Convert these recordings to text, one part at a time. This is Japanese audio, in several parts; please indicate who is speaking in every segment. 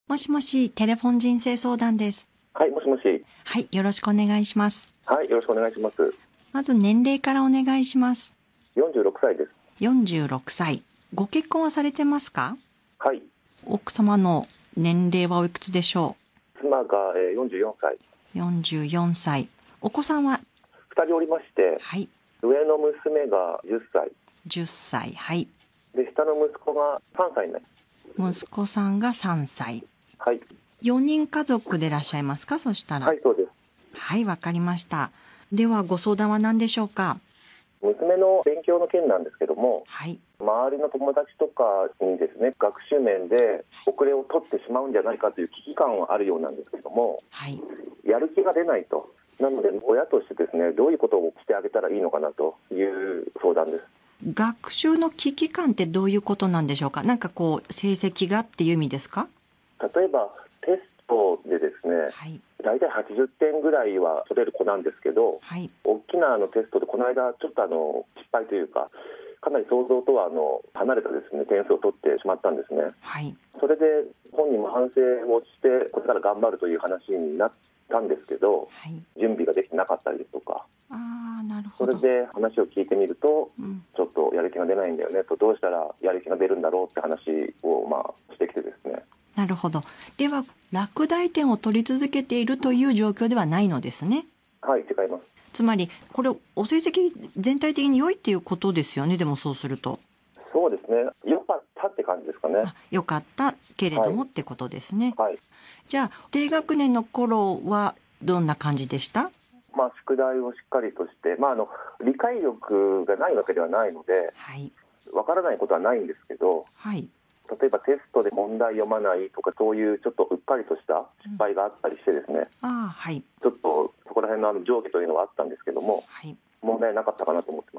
Speaker 1: もしもし、テレフォン人生相談です。
Speaker 2: はい、もしもし。
Speaker 1: はい、よろしくお願いします。
Speaker 2: はい、よろしくお願いします。
Speaker 1: まず年齢からお願いします。
Speaker 2: 46歳です。
Speaker 1: 46歳。ご結婚はされてますか？
Speaker 2: はい。
Speaker 1: 奥様の年齢はおいくつでしょ
Speaker 2: 妻が44歳。
Speaker 1: う？44歳。お子さんは
Speaker 2: 2人おりまして、
Speaker 1: はい。
Speaker 2: 上の娘が10歳。
Speaker 1: 10歳。はい。
Speaker 2: で、下の息子が3歳ね。
Speaker 1: 息子さんが3歳。
Speaker 2: はい。
Speaker 1: 4人家族でいらっしゃいますか？そしたら。
Speaker 2: はい、そうです。
Speaker 1: はい、わかりました。では、ご相談は何でしょうか？
Speaker 2: 娘の勉強の件なんですけども、
Speaker 1: はい。
Speaker 2: 周りの友達とかにですね、学習面で遅れを取ってしまうんじゃないかという危機感はあるようなんですけども、
Speaker 1: はい。
Speaker 2: やる気が出ないと。なので、親としてですね、どういうことをしてあげたらいいのかなという相談です。
Speaker 1: 学習の危機感ってどういうことなんでしょうか？なんかこう、成績がっていう意味ですか？
Speaker 2: 例えばテストでですね、
Speaker 1: はい。
Speaker 2: 大体80点ぐらいは取れる子なんですけど、
Speaker 1: はい。
Speaker 2: 大きなテストでこの間ちょっと失敗というか、かなり想像とは離れたですね点数を取ってしまったんですね。
Speaker 1: はい。
Speaker 2: それで本人も反省をしてこれから頑張るという話になったんですけど、
Speaker 1: はい。
Speaker 2: 準備ができてなかったりですとか、
Speaker 1: ああ、なる
Speaker 2: そ
Speaker 1: ほど。
Speaker 2: れで話を聞いてみると、
Speaker 1: うん。
Speaker 2: ちょっとやる気が出ないんだよねと、どうしたらやる気が出るんだろうって話をしてきてですね。
Speaker 1: なるほど。では、落第点を取り続けているという状況ではないのですね。
Speaker 2: はい、違います。
Speaker 1: つまり、これ、お成績全体的に良いっていうことですよね。でもそうすると。
Speaker 2: そうですね、良かったって感じですかね。
Speaker 1: 良かったけれどもってことですね。
Speaker 2: はい。
Speaker 1: じゃあ、低学年の頃はどんな感じでした？
Speaker 2: 宿題をしっかりとして、理解力がないわけではないので、
Speaker 1: はい。
Speaker 2: わからないことはないんですけど、
Speaker 1: はい。
Speaker 2: 例えばテストで問題読まないとか、そういうちょっとうっかりとした失敗があったりしてですね、
Speaker 1: ああ、はい。
Speaker 2: ちょっとそこら辺の上下というのはあったんですけども、
Speaker 1: はい。
Speaker 2: 問題なかったかなと思ってます。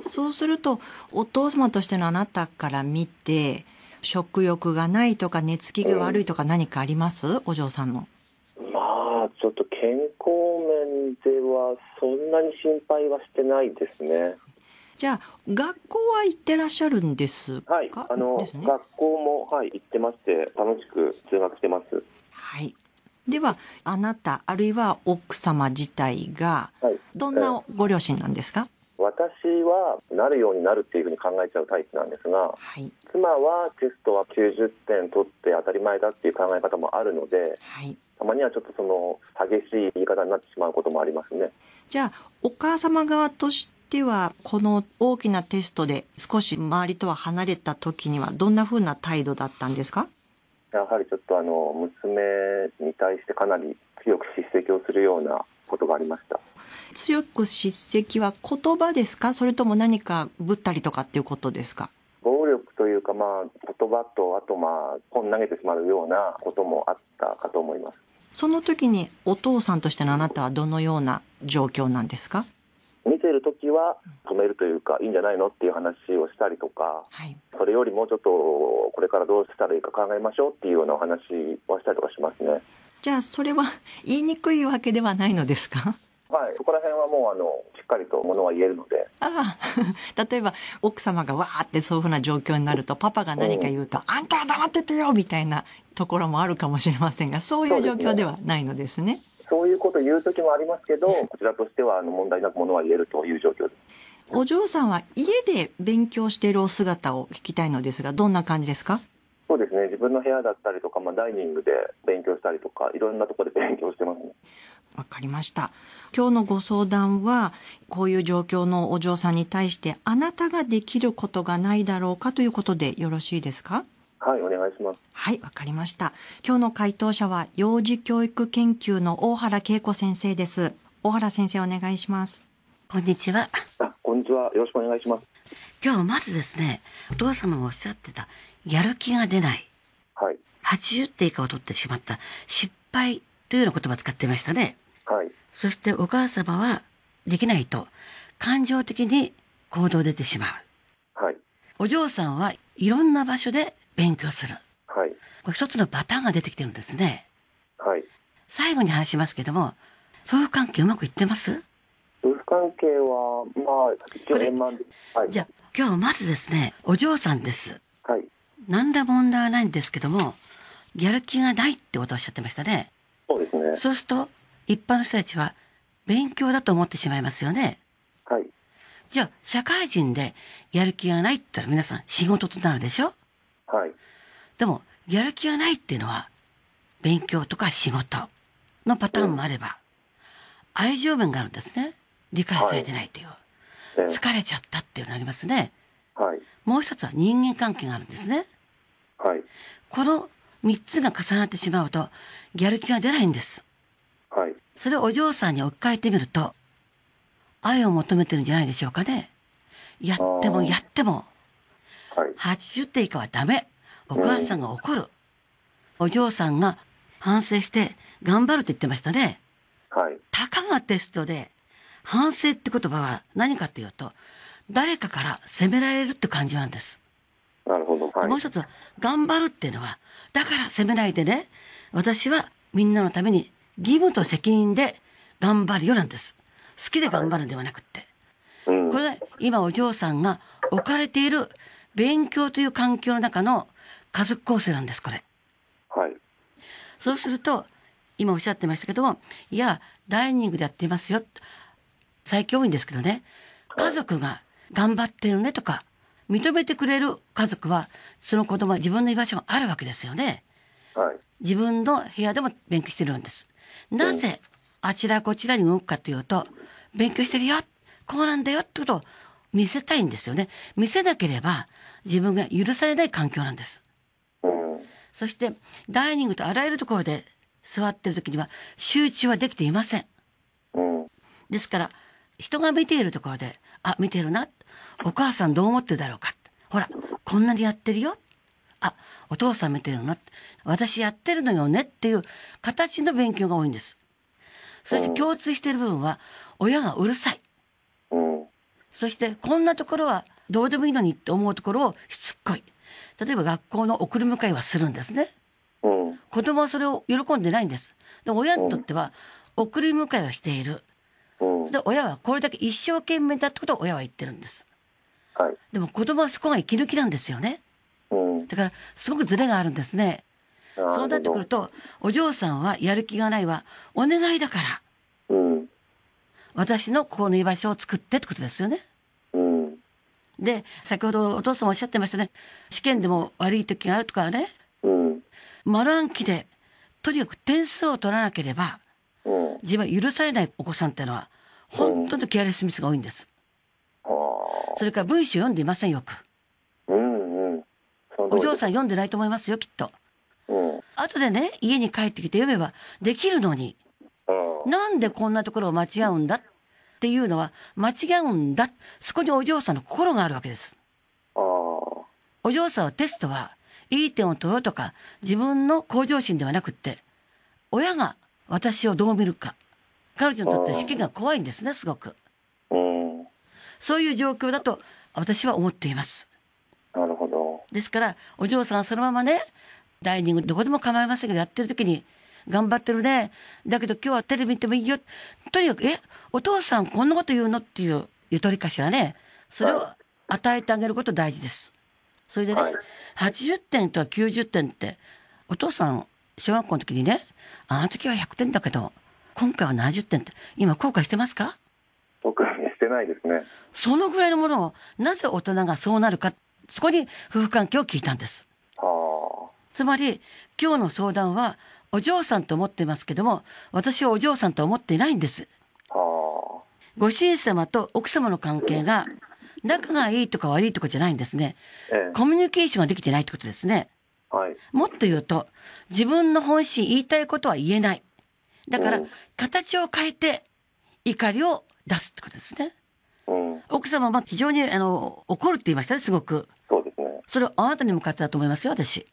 Speaker 1: そうすると、お父様としてのあなたから見て、食欲がないとか寝つきが悪いとか何かあります？お嬢さんの。
Speaker 2: ちょっと健康面ではそんなに心配はしてないですね。
Speaker 1: じゃあ、学校は行ってらっしゃるんですか？
Speaker 2: はい、
Speaker 1: ですね。
Speaker 2: 学校も、はい、行ってまして、楽しく通学してます。
Speaker 1: はい。では、あなた、あるいは奥様自体が、
Speaker 2: はい、
Speaker 1: どんなご両親なんですか？
Speaker 2: 私はなるようになるっていうふうに考えちゃうタイプなんですが、
Speaker 1: はい。
Speaker 2: 妻はテストは90点取って当たり前だっていう考え方もあるので、
Speaker 1: はい。
Speaker 2: たまにはちょっと激しい言い方になってしまうこともありますね。
Speaker 1: じゃあ、お母様側としては、この大きなテストで少し周りとは離れた時には、どんな風な態度だったんですか？
Speaker 2: やはりちょっと娘に対してかなり強く叱責をするようなことがありました。
Speaker 1: 強く叱責は言葉ですか？それとも何かぶったりとかっていうことですか？
Speaker 2: 暴力というか、言葉と、あと本投げてしまうようなこともあったかと思います。
Speaker 1: その時にお父さんとしてのあなたはどのような状況なんですか？
Speaker 2: 見ているときは止めるというか、いいんじゃないのっていう話をしたりとか、
Speaker 1: はい。
Speaker 2: それよりもちょっとこれからどうしたらいいか考えましょうっていうようなお話をしたりとかしますね。
Speaker 1: じゃあ、それは言いにくいわけではないのですか？
Speaker 2: はい、そこら辺はもうしっかりとものは言えるので。
Speaker 1: ああ、例えば奥様がわーってそういうふうな状況になると、パパが何か言うと、あんたは黙っててよみたいなところもあるかもしれませんが、そういう状況ではないのですね。
Speaker 2: そういうことを言う時もありますけど、こちらとしては問題なくものは言えるという状況です。
Speaker 1: お嬢さんは家で勉強しているお姿を聞きたいのですが、どんな感じですか？
Speaker 2: そうですね、自分の部屋だったりとか、ダイニングで勉強したりとか、いろんなところで勉強してますね。
Speaker 1: わかりました。今日のご相談は、こういう状況のお嬢さんに対して、あなたができることがないだろうかということでよろしいですか？
Speaker 2: はい、お願いします。
Speaker 1: はい、わかりました。今日の回答者は、幼児教育研究の大原恵子先生です。大原先生、お願いします。
Speaker 3: こんにちは。
Speaker 2: こんにちは。よろしくお願いします。
Speaker 3: 今日まずですね、お父様もおっしゃってた、やる気が出ない。
Speaker 2: はい。
Speaker 3: 80点以下を取ってしまった。失敗というような言葉を使ってましたね。
Speaker 2: はい。
Speaker 3: そしてお母様は、できないと、感情的に行動出てしまう。
Speaker 2: はい。
Speaker 3: お嬢さんはいろんな場所で勉強する。
Speaker 2: はい。
Speaker 3: これ一つのパターンが出てきてるんですね。
Speaker 2: はい。
Speaker 3: 最後に話しますけども、夫婦関係うまくいってます？
Speaker 2: 夫婦関係は、一応円満で。はい。
Speaker 3: じゃあ、今日まずですね、お嬢さんです。
Speaker 2: はい。
Speaker 3: 何ら問題はないんですけども、 やる気がないってことをおっしゃってましたね。
Speaker 2: そうですね。
Speaker 3: そうすると、一般の人たちは勉強だと思ってしまいますよね。
Speaker 2: はい。
Speaker 3: じゃあ、社会人でやる気がないって言ったら皆さん仕事となるでしょ？
Speaker 2: はい。
Speaker 3: でも、やる気がないっていうのは、勉強とか仕事のパターンもあれば、愛情面があるんですね。理解されてないっていう。疲れちゃったっていうのがありますね。
Speaker 2: はい。
Speaker 3: もう一つは人間関係があるんですね。
Speaker 2: はい。
Speaker 3: この三つが重なってしまうと、やる気が出ないんです。
Speaker 2: はい。
Speaker 3: それをお嬢さんに置き換えてみると、愛を求めてるんじゃないでしょうかね。やってもやっても、
Speaker 2: はい。
Speaker 3: 80点以下はダメ。お母さんが怒る。お嬢さんが反省して頑張るって言ってましたね。
Speaker 2: はい。
Speaker 3: たかがテストで、反省って言葉は何かっていうと、誰かから責められるって感じなんです。
Speaker 2: なるほど。はい。
Speaker 3: もう一つは、頑張るっていうのは、だから責めないでね、私はみんなのために義務と責任で頑張るよなんです。好きで頑張るんではなくって。これが今お嬢さんが置かれている勉強という環境の中の家族構成なんです、これ。
Speaker 2: はい。
Speaker 3: そうすると、今おっしゃってましたけども、いや、ダイニングでやってますよ。最近多いんですけどね、家族が頑張ってるねとか、認めてくれる家族は、その子供は自分の居場所があるわけですよね。
Speaker 2: はい。
Speaker 3: 自分の部屋でも勉強してるんです。なぜ、あちらこちらに動くかというと、勉強してるよ、こうなんだよってことを見せたいんですよね。見せなければ、自分が許されない環境なんです。そして、ダイニングとあらゆるところで座ってる時には、集中はできていません。ですから、人が見ているところで、あ、見てるな。お母さんどう思ってるだろうか。ほら、こんなにやってるよ。あ、お父さん見てるな。私やってるのよねっていう形の勉強が多いんです。そして共通している部分は、親がうるさい。そして、こんなところはどうでもいいのにって思うところをしつっこい。例えば学校の送り迎えはするんですね。子供はそれを喜んでないんです。で親にとっては、送り迎えはしている。で親はこれだけ一生懸命だってことを親は言ってるんです。
Speaker 2: はい。
Speaker 3: でも子供はそこが息抜きなんですよね。だからすごくズレがあるんですね。そうなってくると、お嬢さんはやる気がないはお願いだから、私のここの居場所を作ってってことですよね。で、先ほどお父さんおっしゃってましたね。試験でも悪い時があるとかね。丸暗記で、とにかく点数を取らなければ、自分は許されないお子さんってのは、本当にケアレスミスが多いんです。それから文章読んでいません、よく。お嬢さん読んでないと思いますよ、きっと。後でね、家に帰ってきて読めばできるのに、なんでこんなところを間違うんだっていうのは、間違うんだ。そこにお嬢さんの心があるわけです。お嬢さんはテストは、いい点を取ろうとか、自分の向上心ではなくって、親が私をどう見るか。彼女にとって試験が怖いんですね、すごく。そういう状況だと私は思っています。
Speaker 2: なるほど。
Speaker 3: ですから、お嬢さんはそのままね、ダイニングどこでも構いませんけど、やってる時に、頑張ってるね。だけど今日はテレビ見てもいいよ。とにかく、お父さんこんなこと言うのっていうゆとりかしらね。それを与えてあげること大事です。それでね、80点と90点って、お父さん、小学校の時にね、あの時は100点だけど、今回は70点って、今後悔してますか？
Speaker 2: 僕はしてないですね。
Speaker 3: そのぐらいのものを、なぜ大人がそうなるか、そこに夫婦関係を聞いたんです。つまり、今日の相談は、お嬢さんと思ってますけども、私はお嬢さんと思っていないんです。ご主人様と奥様の関係が、仲がいいとか悪いとかじゃないんですね。コミュニケーションができてないってことですね。もっと言うと、自分の本心言いたいことは言えない。だから、形を変えて、怒りを出すってことですね。奥様は非常に怒るって言いましたね、すごく。
Speaker 2: そうですね。
Speaker 3: それをあなたに向かってだと思いますよ、私。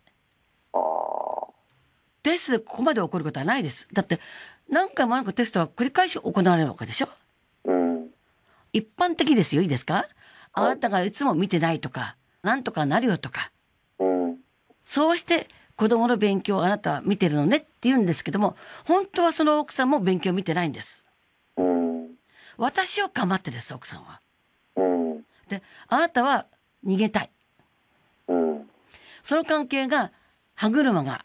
Speaker 3: テストでここまで怒ることはないです。だって、何回も何回もテストは繰り返し行われるわけでしょ。一般的ですよ、いいですか？あなたがいつも見てないとか、なんとかなるよとか。そうして子供の勉強をあなたは見てるのねって言うんですけども、本当はその奥さんも勉強見てないんです。私を構ってです、奥さんは。で、あなたは逃げたい。その関係が歯車が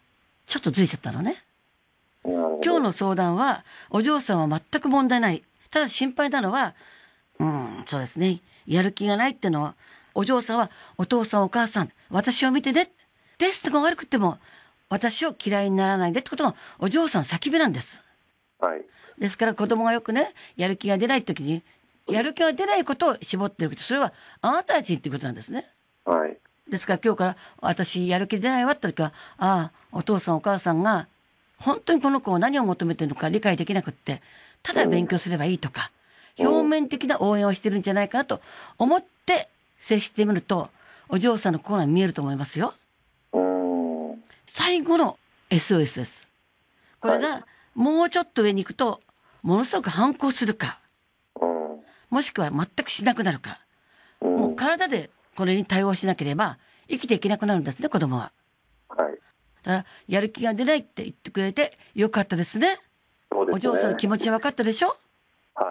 Speaker 3: ちょっとずれちゃったのね。
Speaker 2: なるほど。
Speaker 3: 今日の相談は、お嬢さんは全く問題ない。ただ心配なのは、そうですね。やる気がないってのは、お嬢さんは、お父さんお母さん、私を見てね。テストが悪くても、私を嫌いにならないでってことが、お嬢さんの叫びなんです。
Speaker 2: はい。
Speaker 3: ですから子供がよくね、やる気が出ない時に、やる気が出ないことを絞ってるけど、それはあなたたちっていうことなんですね。
Speaker 2: はい。
Speaker 3: ですから今日から私やる気出ないわって時は、ああ、お父さんお母さんが本当にこの子を何を求めてるのか理解できなくって、ただ勉強すればいいとか、表面的な応援をしてるんじゃないかなと思って接してみると、お嬢さんの心が見えると思いますよ。最後の SOS です。これがもうちょっと上に行くと、ものすごく反抗するか、もしくは全くしなくなるか、もう体でこれに対応しなければ生きていけなくなるんですね、子供は。
Speaker 2: はい。
Speaker 3: だから、やる気が出ないって言ってくれてよかったですね。
Speaker 2: そうですね。
Speaker 3: お嬢さんの気持ち分かったでしょ。
Speaker 2: はい。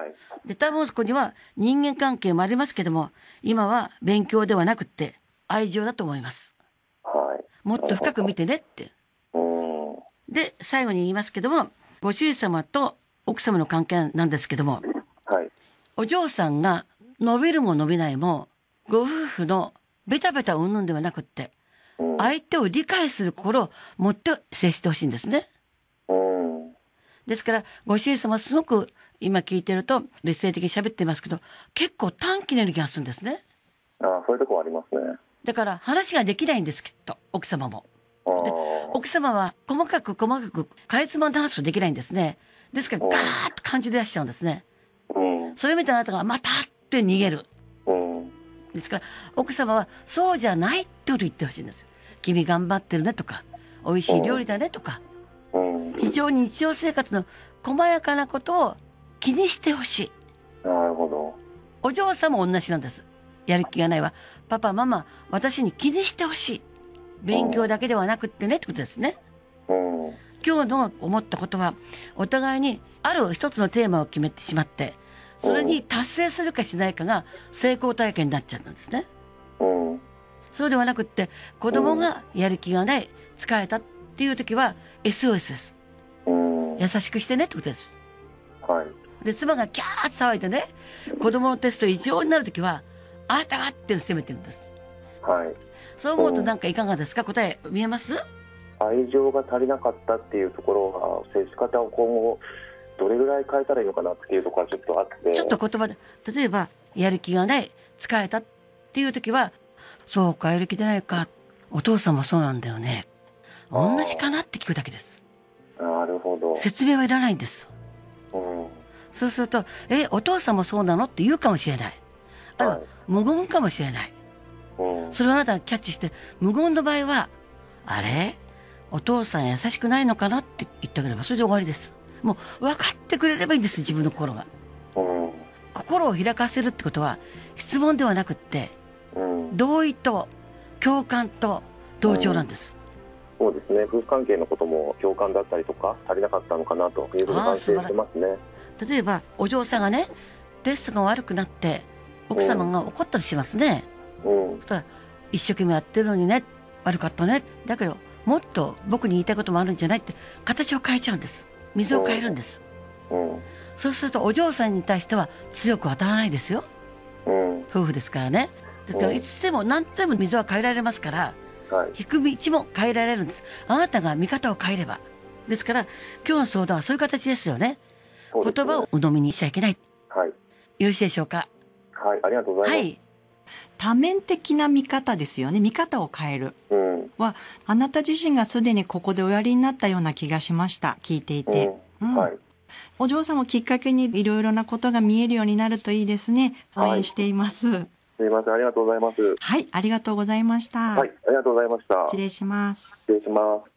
Speaker 3: で、多分そこには人間関係もありますけども、今は勉強ではなくって愛情だと思います。
Speaker 2: はい。
Speaker 3: もっと深く見てねって。で、最後に言いますけども、ご主人様と奥様の関係なんですけども、
Speaker 2: はい。
Speaker 3: お嬢さんが伸びるも伸びないも、ご夫婦のベタベタうんぬんではなくって、相手を理解する心を持って接してほしいんですね。ですから、ご主人様すごく今聞いてると理性的に喋ってますけど、結構短気のような気がするんですね。
Speaker 2: そういうとこありますね。
Speaker 3: だから話ができないんです、きっと、奥様も。で、奥様は細かくかいつまんで話すことできないんですね。ですから、ガーッと感じで出しちゃうんですね。それ見たあなたがまたって逃げる。ですから、奥様はそうじゃないってことを言ってほしいんです。君頑張ってるねとか、美味しい料理だねとか、非常に日常生活の細やかなことを気にしてほしい。
Speaker 2: なるほど。
Speaker 3: お嬢さんも同じなんです。やる気がないわ。パパ、ママ、私に気にしてほしい。勉強だけではなくってねってことですね。今日の思ったことは、お互いにある一つのテーマを決めてしまって、それに達成するかしないかが成功体験になっちゃったんですね。そうではなくって、子供がやる気がない、疲れたっていう時は SOS です。優しくしてねってことです。
Speaker 2: はい。
Speaker 3: で、妻がキャーッと騒いでね、子供のテスト異常になる時は、あなたがっていうのを責めてるんです。
Speaker 2: はい。
Speaker 3: そう思うとなんかいかがですか？答え見えます？
Speaker 2: 愛情が足りなかったっていうところが、接し方を今後どれぐらい変えたらいいのかなっていうところがちょっとあって。
Speaker 3: ちょっと言葉で、例えば、やる気がない、疲れたっていう時は、そうか、やる気出ないか、お父さんもそうなんだよね。同じかなって聞くだけです。
Speaker 2: なるほど。
Speaker 3: 説明はいらないんです。そうすると、お父さんもそうなのって言うかもしれない。あるいは、無言かもしれない。それをあなたがキャッチして、無言の場合は、あれ？お父さん優しくないのかなって言ってあげれば、それで終わりです。もう、分かってくれればいいんです、自分の心が。心を開かせるってことは、質問ではなくって、同意と共感と同調なんです。
Speaker 2: そうですね。夫婦関係のことも共感だったりとか、足りなかったのかなというふうに反省してますね。
Speaker 3: 例えば、お嬢さんがね、テストが悪くなって、奥様が怒ったりしますね。そしたら、一生懸命やってるのにね、悪かったね。だけど、もっと僕に言いたいこともあるんじゃないって、形を変えちゃうんです。水を変えるんです。そうすると、お嬢さんに対しては強く当たらないですよ。夫婦ですからね。だっていつでも何とでも水は変えられますから、引く道も変えられるんです。あなたが見方を変えれば。ですから、今日の相談はそういう形ですよね。言葉を鵜呑みにしちゃいけない。よろしいでしょうか？
Speaker 2: はい、ありがとうございます。
Speaker 1: 多面的な見方ですよね。見方を変える。は、あなた自身がすでにここでおやりになったような気がしました。聞いていて。お嬢さんもきっかけにいろいろなことが見えるようになるといいですね。応援しています。
Speaker 2: すいません、ありがとうございます。
Speaker 1: はい、ありがとうございました。
Speaker 2: はい、ありがとうございました。
Speaker 1: 失礼します。
Speaker 2: 失礼します。